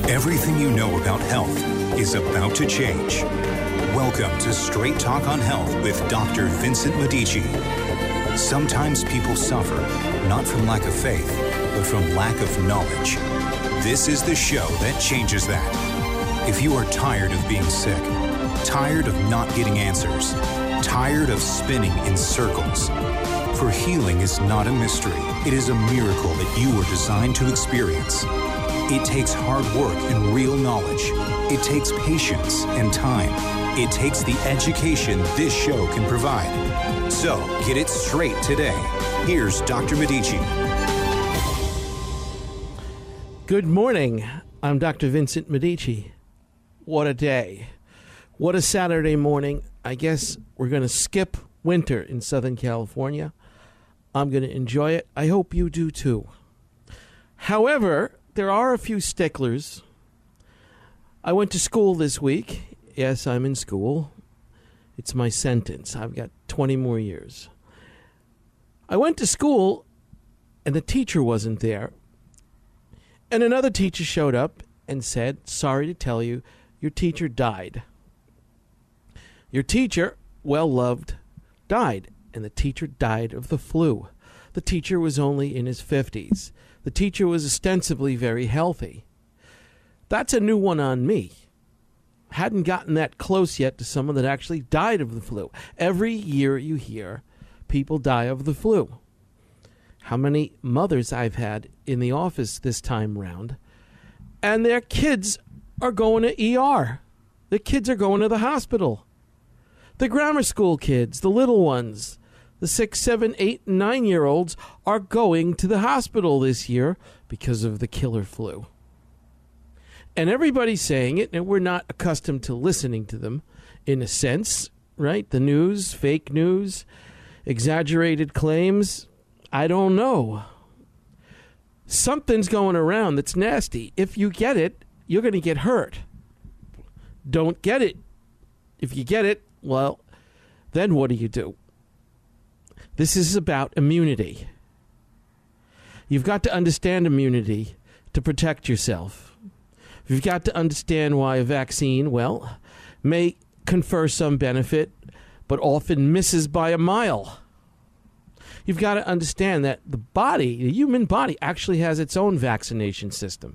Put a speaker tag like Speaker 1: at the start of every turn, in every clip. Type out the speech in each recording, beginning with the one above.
Speaker 1: Everything you know about health is about to change. Welcome to Straight Talk on Health with Dr. Vincent Medici. Sometimes people suffer, not from lack of faith, but from lack of knowledge. This is the show that changes that. If you are tired of being sick, tired of not getting answers, tired of spinning in circles, for healing is not a mystery. It is a miracle that you were designed to experience. It takes hard work and real knowledge. It takes patience and time. It takes the education this show can provide. So, get it straight today. Here's Dr. Medici.
Speaker 2: Good morning. I'm Dr. Vincent Medici. What a day. What a Saturday morning. I guess we're going to skip winter in Southern California. I'm going to enjoy it. I hope you do too. However, there are a few sticklers. I went to school this week. Yes, I'm in school. It's my sentence. I've got 20 more years. I went to school, and the teacher wasn't there. And another teacher showed up and said, "Sorry to tell you, your teacher died." Your teacher, well-loved, died, and the teacher died of the flu. The teacher was only in his 50s. The teacher was ostensibly very healthy. That's a new one on me. Hadn't gotten that close yet to someone that actually died of the flu. Every year you hear people die of the flu. How many mothers I've had in the office this time round, and their kids are going to ER. The kids are going to the hospital. The grammar school kids, the little ones, the 6, 7, 8, and 9-year-olds are going to the hospital this year because of the killer flu. And everybody's saying it, and we're not accustomed to listening to them in a sense, right? The news, fake news, exaggerated claims. I don't know. Something's going around that's nasty. If you get it, you're going to get hurt. Don't get it. If you get it, well, then what do? This is about immunity. You've got to understand immunity to protect yourself. You've got to understand why a vaccine, well, may confer some benefit, but often misses by a mile. You've got to understand that the human body, actually has its own vaccination system.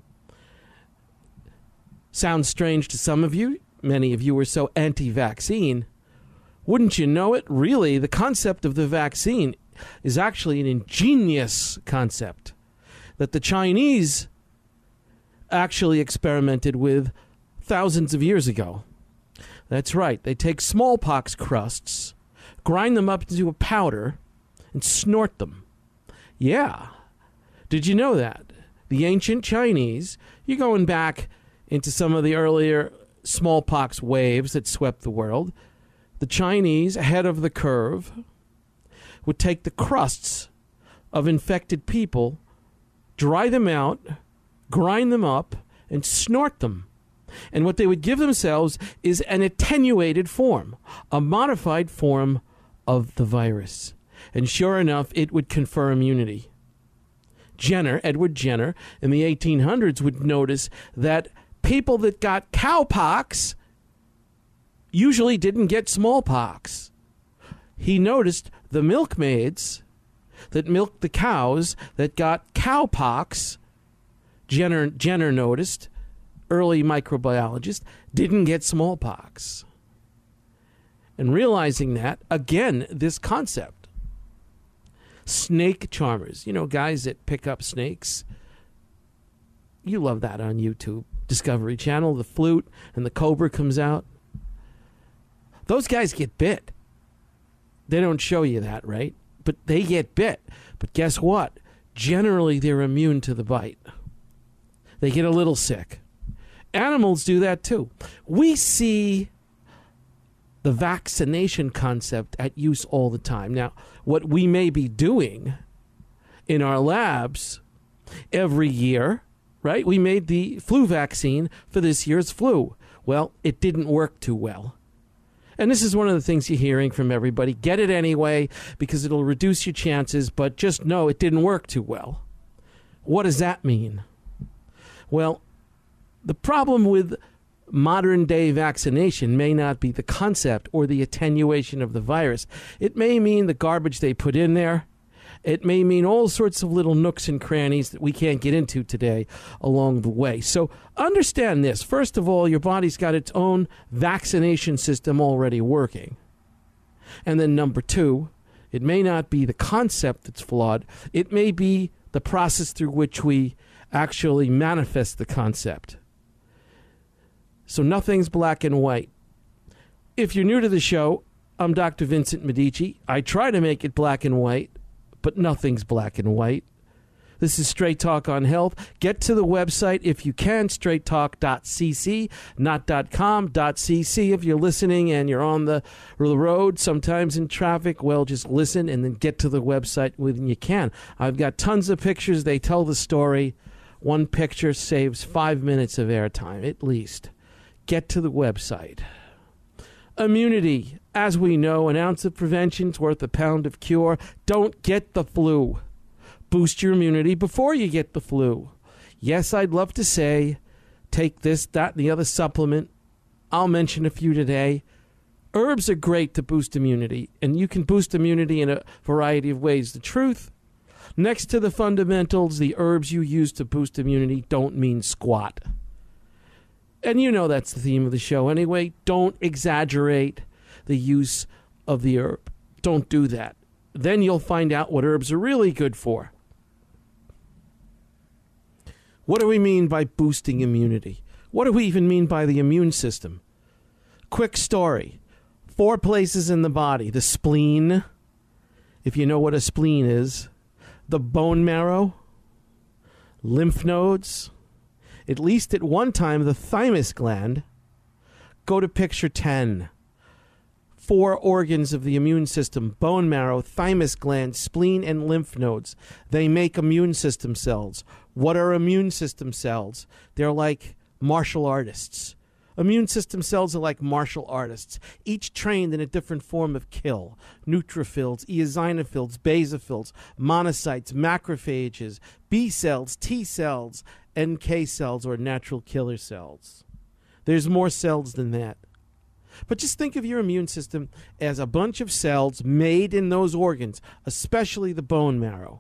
Speaker 2: Sounds strange to some of you. Many of you are so anti-vaccine. Wouldn't you know it? Really, the concept of the vaccine is actually an ingenious concept that the Chinese actually experimented with thousands of years ago. That's right. They take smallpox crusts, grind them up into a powder, and snort them. Yeah. Did you know that? The ancient Chinese, you're going back into some of the earlier smallpox waves that swept the world. The Chinese, ahead of the curve, would take the crusts of infected people, dry them out, grind them up, and snort them. And what they would give themselves is an attenuated form, a modified form of the virus. And sure enough, it would confer immunity. Edward Jenner, in the 1800s would notice that people that got cowpox usually didn't get smallpox. He noticed the milkmaids that milked the cows that got cowpox, Jenner noticed, early microbiologist, didn't get smallpox. And realizing that, again, this concept. Snake charmers, guys that pick up snakes. You love that on YouTube. Discovery Channel, the flute and the cobra comes out. Those guys get bit. They don't show you that, right? But they get bit. But guess what? Generally, they're immune to the bite. They get a little sick. Animals do that too. We see the vaccination concept at use all the time. Now, what we may be doing in our labs every year, right? We made the flu vaccine for this year's flu. Well, it didn't work too well. And this is one of the things you're hearing from everybody. Get it anyway because it'll reduce your chances, but just know it didn't work too well. What does that mean? Well, The problem with modern-day vaccination may not be the concept or the attenuation of the virus. It may mean the garbage they put in there. It may mean all sorts of little nooks and crannies that we can't get into today along the way. So understand this. First of all, your body's got its own vaccination system already working. And then number two, it may not be the concept that's flawed. It may be the process through which we actually manifest the concept. So nothing's black and white. If you're new to the show, I'm Dr. Vincent Medici. I try to make it black and white, but nothing's black and white. This is Straight Talk on Health. Get to the website if you can, straighttalk.cc, not .com, .cc. If you're listening and you're on the road, sometimes in traffic, well, just listen and then get to the website when you can. I've got tons of pictures. They tell the story. One picture saves 5 minutes of airtime, at least. Get to the website. Immunity. As we know, an ounce of prevention's worth a pound of cure. Don't get the flu. Boost your immunity before you get the flu. Yes, I'd love to say, take this, that, and the other supplement. I'll mention a few today. Herbs are great to boost immunity, and you can boost immunity in a variety of ways. The truth, next to the fundamentals, the herbs you use to boost immunity don't mean squat. And you know that's the theme of the show anyway. Don't exaggerate the use of the herb. Don't do that. Then you'll find out what herbs are really good for. What do we mean by boosting immunity? What do we even mean by the immune system? Quick story. 4 places in the body. The spleen, if you know what a spleen is. The bone marrow. Lymph nodes. At least at one time, the thymus gland. Go to picture 10. 4 organs of the immune system: bone marrow, thymus gland, spleen, and lymph nodes. They make immune system cells. What are immune system cells? They're like martial artists. Immune system cells are like martial artists, each trained in a different form of kill. Neutrophils, eosinophils, basophils, monocytes, macrophages, B cells, T cells, NK cells, or natural killer cells. There's more cells than that. But just think of your immune system as a bunch of cells made in those organs, especially the bone marrow.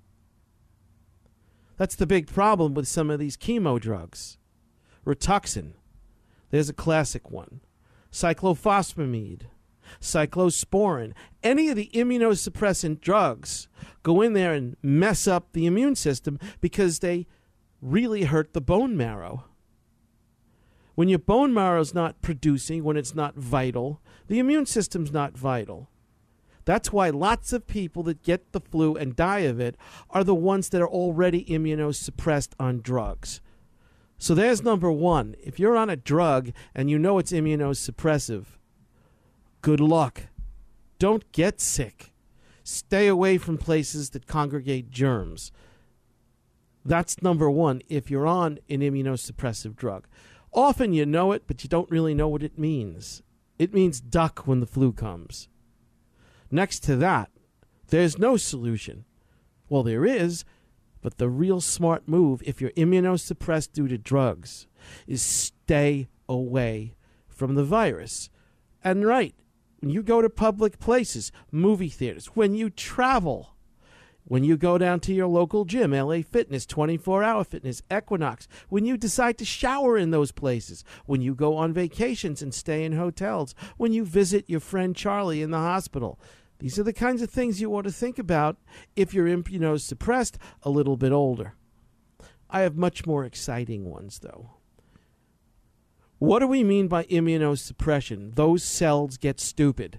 Speaker 2: That's the big problem with some of these chemo drugs. Rituxan, there's a classic one. Cyclophosphamide, cyclosporin. Any of the immunosuppressant drugs go in there and mess up the immune system because they really hurt the bone marrow. When your bone marrow is not producing, when it's not vital, the immune system's not vital. That's why lots of people that get the flu and die of it are the ones that are already immunosuppressed on drugs. So there's number one. If you're on a drug and you know it's immunosuppressive, good luck. Don't get sick. Stay away from places that congregate germs. That's number one if you're on an immunosuppressive drug. Often you know it, but you don't really know what it means. It means duck when the flu comes. Next to that, there's no solution. Well, there is, but the real smart move, if you're immunosuppressed due to drugs, is stay away from the virus. And right, when you go to public places, movie theaters, when you travel, when you go down to your local gym, LA Fitness, 24-Hour Fitness, Equinox, when you decide to shower in those places, when you go on vacations and stay in hotels, when you visit your friend Charlie in the hospital. These are the kinds of things you ought to think about if you're immunosuppressed, a little bit older. I have much more exciting ones, though. What do we mean by immunosuppression? Those cells get stupid.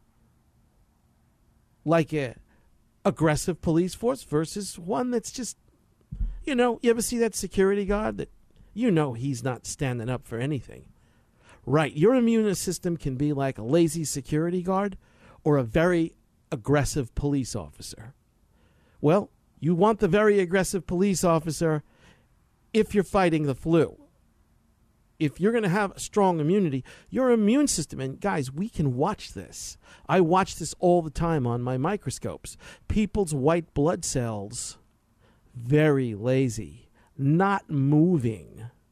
Speaker 2: Like a aggressive police force versus one that's just, you ever see that security guard that he's not standing up for anything? Right, your immune system can be like a lazy security guard or a very aggressive police officer. Well, you want the very aggressive police officer if you're fighting the flu. If you're going to have a strong immunity, your immune system, and guys, we can watch this. I watch this all the time on my microscopes. People's white blood cells, very lazy, not moving.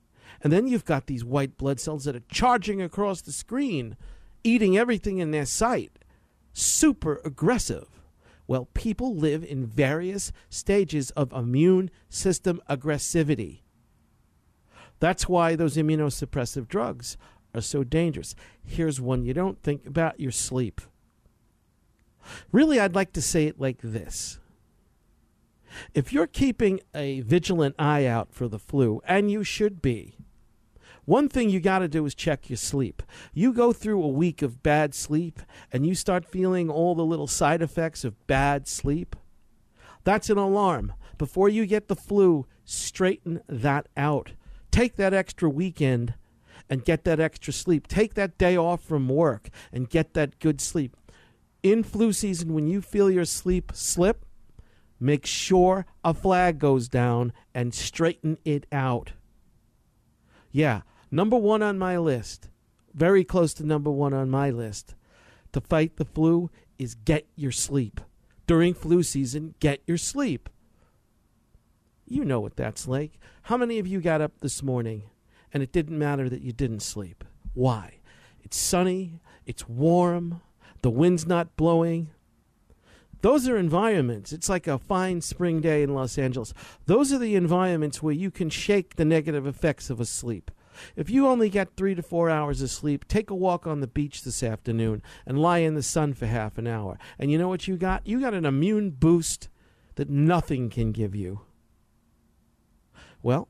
Speaker 2: And then you've got these white blood cells that are charging across the screen, eating everything in their sight. Super aggressive. Well, people live in various stages of immune system aggressivity. That's why those immunosuppressive drugs are so dangerous. Here's one you don't think about: your sleep. Really, I'd like to say it like this. If you're keeping a vigilant eye out for the flu, and you should be, one thing you got to do is check your sleep. You go through a week of bad sleep, and you start feeling all the little side effects of bad sleep. That's an alarm. Before you get the flu, straighten that out. Take that extra weekend and get that extra sleep. Take that day off from work and get that good sleep. In flu season, when you feel your sleep slip, make sure a flag goes down and straighten it out. Yeah, number one on my list, very close to number one on my list, to fight the flu is get your sleep. During flu season, get your sleep. You know what that's like. How many of you got up this morning and it didn't matter that you didn't sleep? Why? It's sunny, it's warm, the wind's not blowing. Those are environments. It's like a fine spring day in Los Angeles. Those are the environments where you can shake the negative effects of a sleep. If you only get 3 to 4 hours of sleep, take a walk on the beach this afternoon and lie in the sun for half an hour. And you know what you got? You got an immune boost that nothing can give you. Well,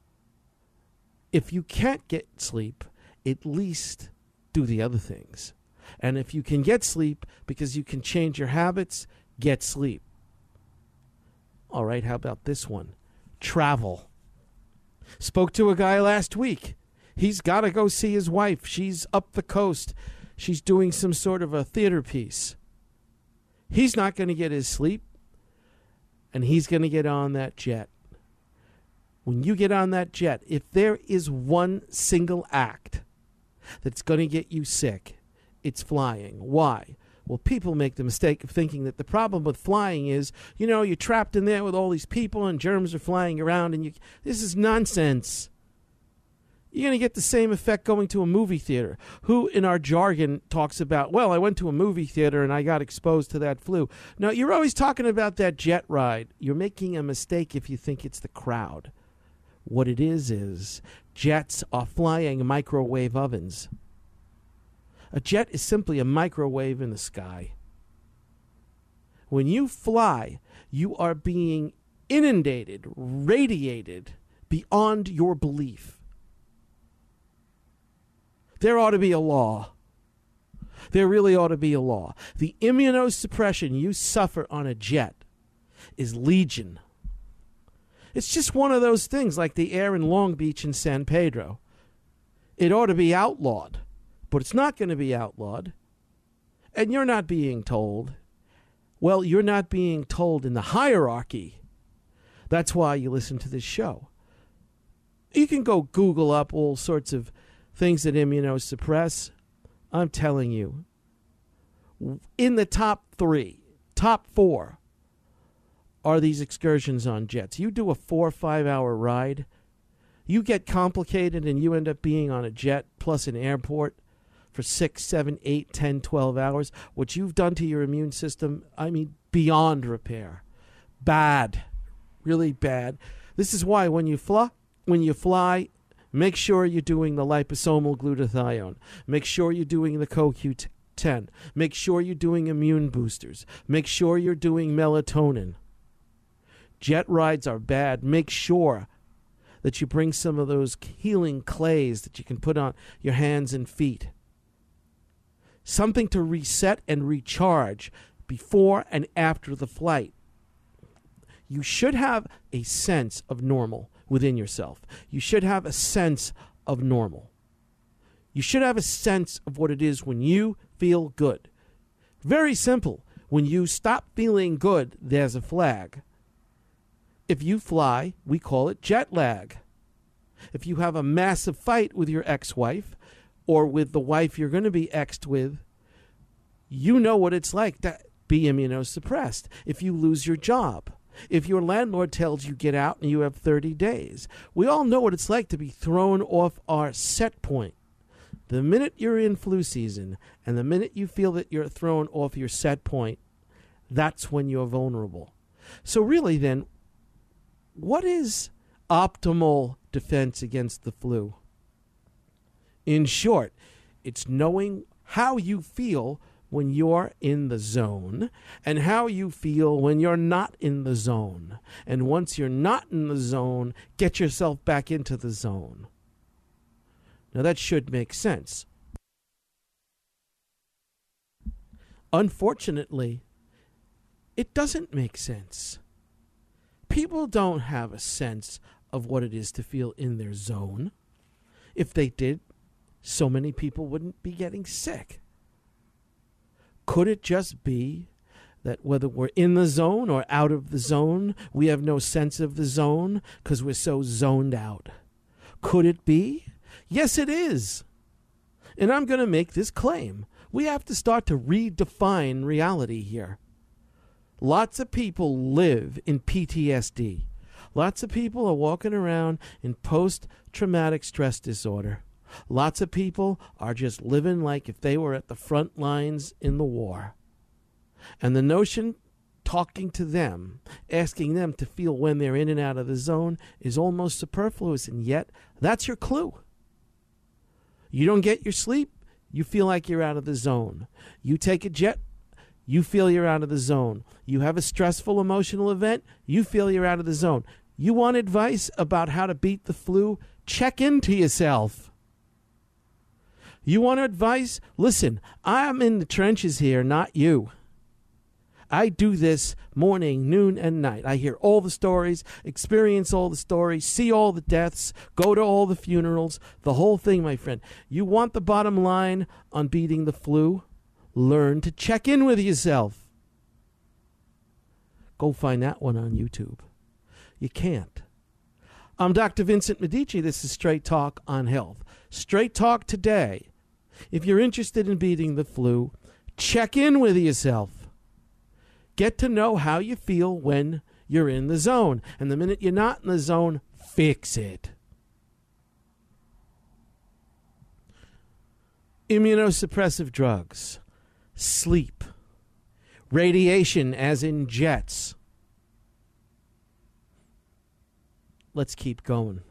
Speaker 2: if you can't get sleep, at least do the other things. And if you can get sleep because you can change your habits, get sleep. All right, how about this one? Travel. Spoke to a guy last week. He's got to go see his wife. She's up the coast. She's doing some sort of a theater piece. He's not going to get his sleep, and he's going to get on that jet. When you get on that jet, if there is one single act that's going to get you sick, it's flying. Why? Well, people make the mistake of thinking that the problem with flying is, you're trapped in there with all these people and germs are flying around, and this is nonsense. You're going to get the same effect going to a movie theater. Who in our jargon talks about, well, I went to a movie theater and I got exposed to that flu. No, you're always talking about that jet ride. You're making a mistake if you think it's the crowd. What it is jets are flying microwave ovens. A jet is simply a microwave in the sky. When you fly, you are being inundated, radiated beyond your belief. There ought to be a law. There really ought to be a law. The immunosuppression you suffer on a jet is legion. It's just one of those things like the air in Long Beach and San Pedro. It ought to be outlawed. But it's not going to be outlawed. And you're not being told. Well, you're not being told in the hierarchy. That's why you listen to this show. You can go Google up all sorts of things that immunosuppress. I'm telling you, in the top 4 are these excursions on jets. You do a 4 or 5 hour ride, you get complicated and you end up being on a jet plus an airport for 6, 7, 8, 10, 12 hours. What you've done to your immune system, beyond repair. Bad. Really bad. This is why when you fly, make sure you're doing the liposomal glutathione. Make sure you're doing the CoQ10. Make sure you're doing immune boosters. Make sure you're doing melatonin. Jet rides are bad. Make sure that you bring some of those healing clays that you can put on your hands and feet. Something to reset and recharge before and after the flight. You should have a sense of normal within yourself. You should have a sense of normal. You should have a sense of what it is when you feel good. Very simple. When you stop feeling good, there's a flag. If you fly, we call it jet lag. If you have a massive fight with your ex-wife or with the wife you're going to be exed with, you know what it's like to be immunosuppressed. If you lose your job, if your landlord tells you get out and you have 30 days. We all know what it's like to be thrown off our set point. The minute you're in flu season and the minute you feel that you're thrown off your set point, that's when you're vulnerable. So really then, what is optimal defense against the flu? In short, it's knowing how you feel when you're in the zone and how you feel when you're not in the zone. And once you're not in the zone, get yourself back into the zone. Now that should make sense. Unfortunately, it doesn't make sense. People don't have a sense of what it is to feel in their zone. If they did, so many people wouldn't be getting sick. Could it just be that whether we're in the zone or out of the zone, we have no sense of the zone because we're so zoned out? Could it be? Yes, it is. And I'm going to make this claim. We have to start to redefine reality here. Lots of people live in PTSD. Lots of people are walking around in post-traumatic stress disorder. Lots of people are just living like if they were at the front lines in the war. And the notion, talking to them, asking them to feel when they're in and out of the zone is almost superfluous, and yet that's your clue. You don't get your sleep, you feel like you're out of the zone. You take a jet, you feel you're out of the zone. You have a stressful emotional event, you feel you're out of the zone. You want advice about how to beat the flu? Check into yourself. You want advice? Listen, I'm in the trenches here, not you. I do this morning, noon, and night. I hear all the stories, experience all the stories, see all the deaths, go to all the funerals, the whole thing, my friend. You want the bottom line on beating the flu? Learn to check in with yourself. Go find that one on YouTube. You can't. I'm Dr. Vincent Medici. This is Straight Talk on Health. Straight Talk today. If you're interested in beating the flu, check in with yourself. Get to know how you feel when you're in the zone. And the minute you're not in the zone, fix it. Immunosuppressive drugs, sleep, radiation as in jets. Let's keep going.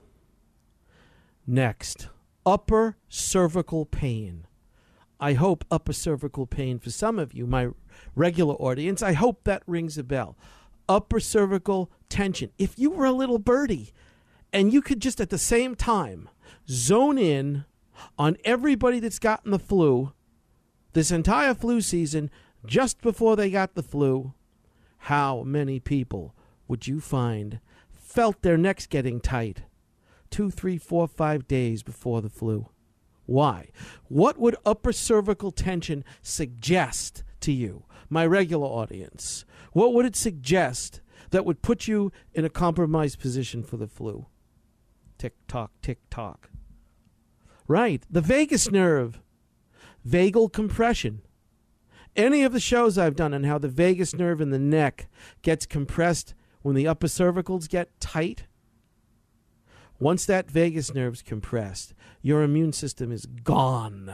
Speaker 2: Next, upper cervical pain. I hope upper cervical pain for some of you, my regular audience, I hope that rings a bell. Upper cervical tension. If you were a little birdie and you could just at the same time zone in on everybody that's gotten the flu this entire flu season just before they got the flu, how many people would you find felt their necks getting tight 2, 3, 4, 5 days before the flu? Why? What would upper cervical tension suggest to you, my regular audience? What would it suggest that would put you in a compromised position for the flu? Tick tock, tick tock. Right, the vagus nerve, vagal compression. Any of the shows I've done on how the vagus nerve in the neck gets compressed when the upper cervicals get tight, once that vagus nerve's compressed, your immune system is gone.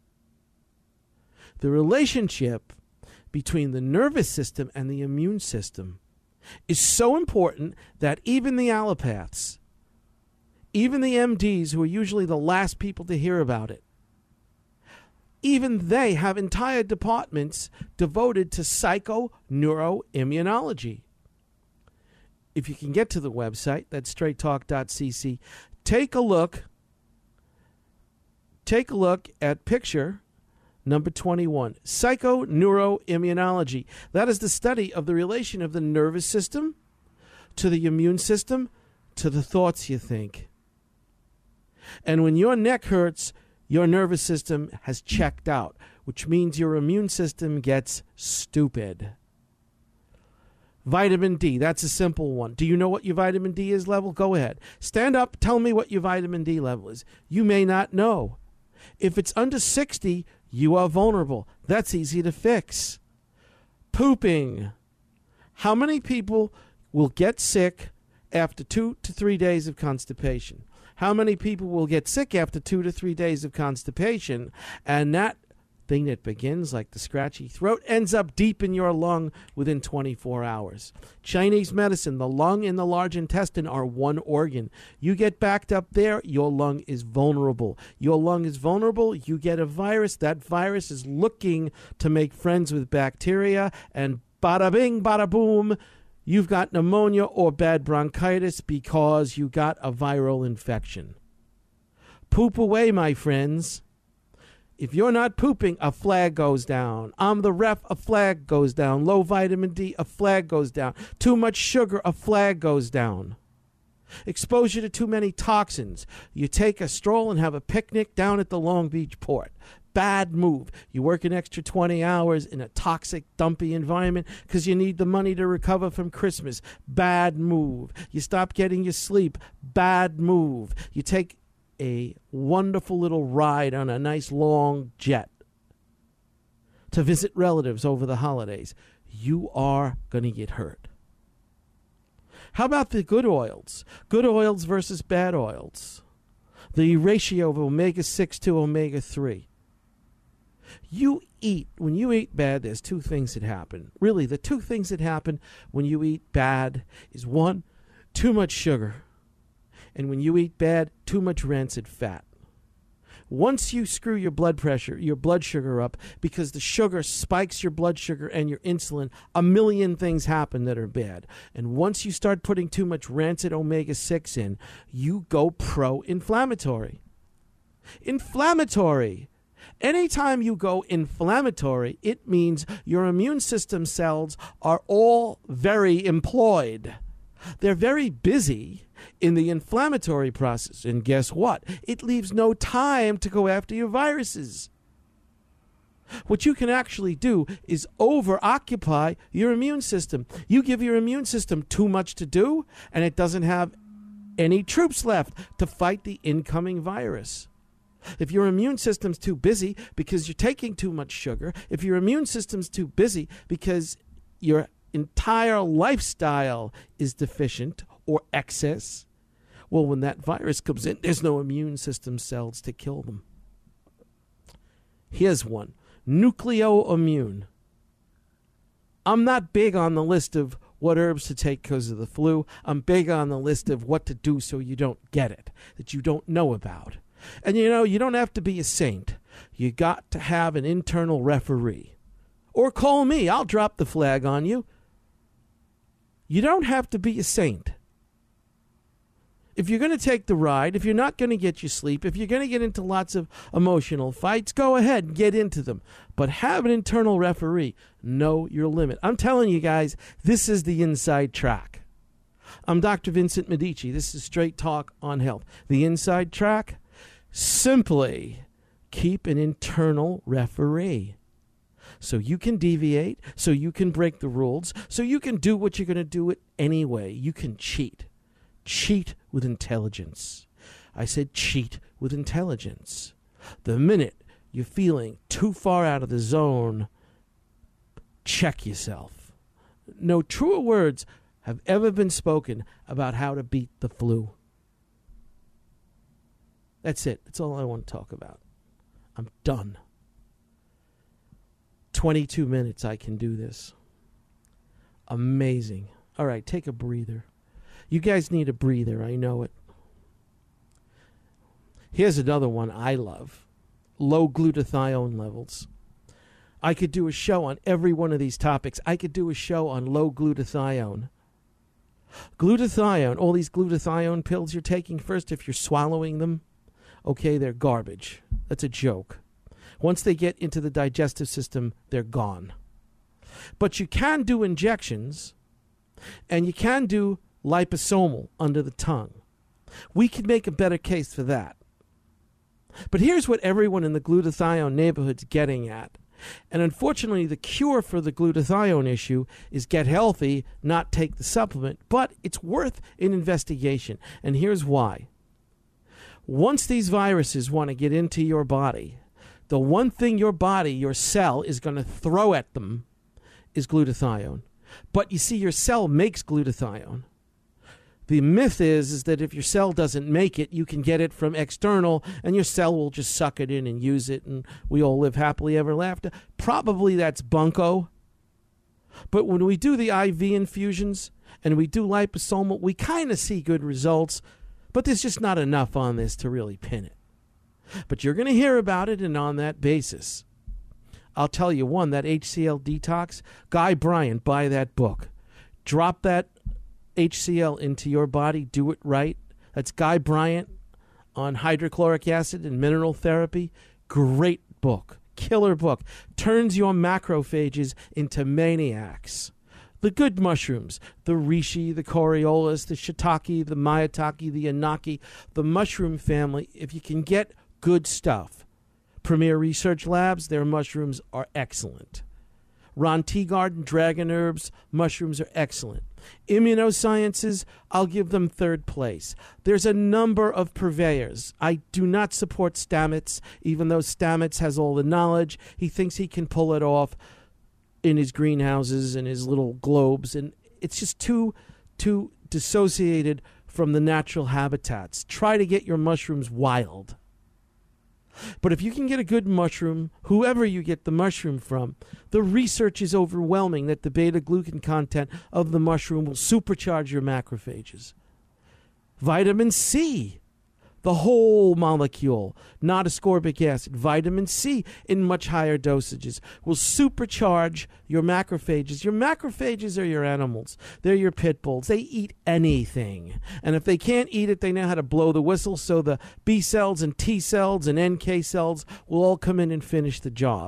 Speaker 2: The relationship between the nervous system and the immune system is so important that even the allopaths, even the MDs, who are usually the last people to hear about it, even they have entire departments devoted to psychoneuroimmunology. If you can get to the website, that's straighttalk.cc, take a look at picture number 21, psychoneuroimmunology. That is the study of the relation of the nervous system to the immune system to the thoughts you think. And when your neck hurts, your nervous system has checked out, which means your immune system gets stupid. Vitamin D, that's a simple one. Do you know what your vitamin D is level? Go ahead. Stand up, tell me what your vitamin D level is. You may not know. If it's under 60, you are vulnerable. That's easy to fix. Pooping. How many people will get sick after 2 to 3 days of constipation? How many people will get sick after 2 to 3 days of constipation? And that thing that begins like the scratchy throat ends up deep in your lung within 24 hours. Chinese medicine, the lung and the large intestine are one organ. You get backed up there, your lung is vulnerable. Your lung is vulnerable, you get a virus. That virus is looking to make friends with bacteria, and bada bing, bada boom, you've got pneumonia or bad bronchitis because you got a viral infection. Poop away, my friends. If you're not pooping, a flag goes down. I'm the ref, a flag goes down. Low vitamin D, a flag goes down. Too much sugar, a flag goes down. Exposure to too many toxins. You take a stroll and have a picnic down at the Long Beach port. Bad move. You work an extra 20 hours in a toxic, dumpy environment because you need the money to recover from Christmas. Bad move. You stop getting your sleep. Bad move. You take a wonderful little ride on a nice long jet to visit relatives over the holidays. You are going to get hurt. How about the good oils? Good oils versus bad oils. The ratio of omega-6 to omega-3. When you eat bad, there's two things that happen. Really, the two things that happen when you eat bad is, one, too much sugar. And when you eat bad, too much rancid fat. Once you screw your blood pressure, your blood sugar up, because the sugar spikes your blood sugar and your insulin, a million things happen that are bad. And once you start putting too much rancid omega-6 in, you go pro-inflammatory. Inflammatory. Anytime you go inflammatory, it means your immune system cells are all very employed. They're very busy in the inflammatory process. And guess what? It leaves no time to go after your viruses. What you can actually do is over-occupy your immune system. You give your immune system too much to do, and it doesn't have any troops left to fight the incoming virus. If your immune system's too busy because you're taking too much sugar, if your immune system's too busy because your entire lifestyle is deficient or excess, well, when that virus comes in, there's no immune system cells to kill them. Here's one. Nucleoimmune. I'm not big on the list of what herbs to take because of the flu. I'm big on the list of what to do so you don't get it, that you don't know about. And you don't have to be a saint. You got to have an internal referee. Or call me. I'll drop the flag on you. You don't have to be a saint. If you're going to take the ride, if you're not going to get your sleep, if you're going to get into lots of emotional fights, go ahead and get into them. But have an internal referee. Know your limit. I'm telling you guys, this is the inside track. I'm Dr. Vincent Medici. This is Straight Talk on Health. The inside track? Simply keep an internal referee. So you can deviate, so you can break the rules, so you can do what you're going to do it anyway. You can cheat. Cheat with intelligence. I said cheat with intelligence. The minute you're feeling too far out of the zone, check yourself. No truer words have ever been spoken about how to beat the flu. That's it. That's all I want to talk about. I'm done. 22 minutes I can do this. Amazing. All right, take a breather. You guys need a breather. I know it. Here's another one I love. Low glutathione levels. I could do a show on every one of these topics. I could do a show on low glutathione. Glutathione, all these glutathione pills you're taking, first, if you're swallowing them, okay, they're garbage. That's a joke. Once they get into the digestive system, they're gone. But you can do injections, and you can do liposomal under the tongue. We can make a better case for that. But here's what everyone in the glutathione neighborhood's getting at. And unfortunately, the cure for the glutathione issue is get healthy, not take the supplement. But it's worth an investigation. And here's why. Once these viruses want to get into your body, the one thing your body, your cell, is going to throw at them is glutathione. But you see, your cell makes glutathione. The myth is that if your cell doesn't make it, you can get it from external, and your cell will just suck it in and use it, and we all live happily ever after. Probably that's bunko. But when we do the IV infusions and we do liposomal, we kind of see good results, but there's just not enough on this to really pin it. But you're going to hear about it, and on that basis, I'll tell you one, that HCl detox, Guy Bryant, buy that book. Drop that HCl into your body, do it right. That's Guy Bryant on hydrochloric acid and mineral therapy. Great book, killer book. Turns your macrophages into maniacs. The good mushrooms, the reishi, the Coriolis, the shiitake, the maitake, the inaki, the mushroom family, if you can get good stuff. Premier Research Labs, their mushrooms are excellent. Ron Teagarden, Dragon Herbs, mushrooms are excellent. Immunosciences, I'll give them third place. There's a number of purveyors. I do not support Stamets, even though Stamets has all the knowledge. He thinks he can pull it off in his greenhouses and his little globes, and it's just too dissociated from the natural habitats. Try to get your mushrooms wild. But if you can get a good mushroom, whoever you get the mushroom from, the research is overwhelming that the beta-glucan content of the mushroom will supercharge your macrophages. Vitamin C, the whole molecule, not ascorbic acid, vitamin C in much higher dosages will supercharge your macrophages. Your macrophages are your animals. They're your pit bulls. They eat anything. And if they can't eat it, they know how to blow the whistle, so the B cells and T cells and NK cells will all come in and finish the job.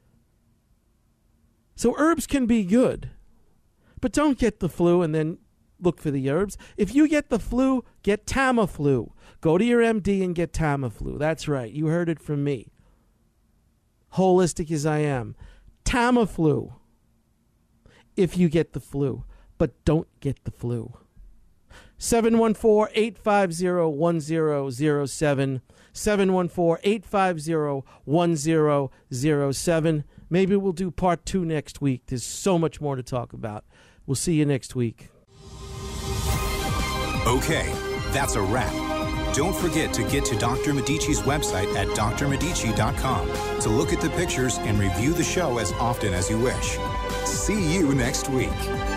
Speaker 2: So herbs can be good, but don't get the flu and then look for the herbs. If you get the flu, get Tamiflu. Go to your MD and get Tamiflu. That's right. You heard it from me. Holistic as I am. Tamiflu if you get the flu, but don't get the flu. 714-850-1007. 714-850-1007. Maybe we'll do part 2 next week. There's so much more to talk about. We'll see you next week.
Speaker 1: Okay, that's a wrap. Don't forget to get to Dr. Medici's website at drmedici.com to look at the pictures and review the show as often as you wish. See you next week.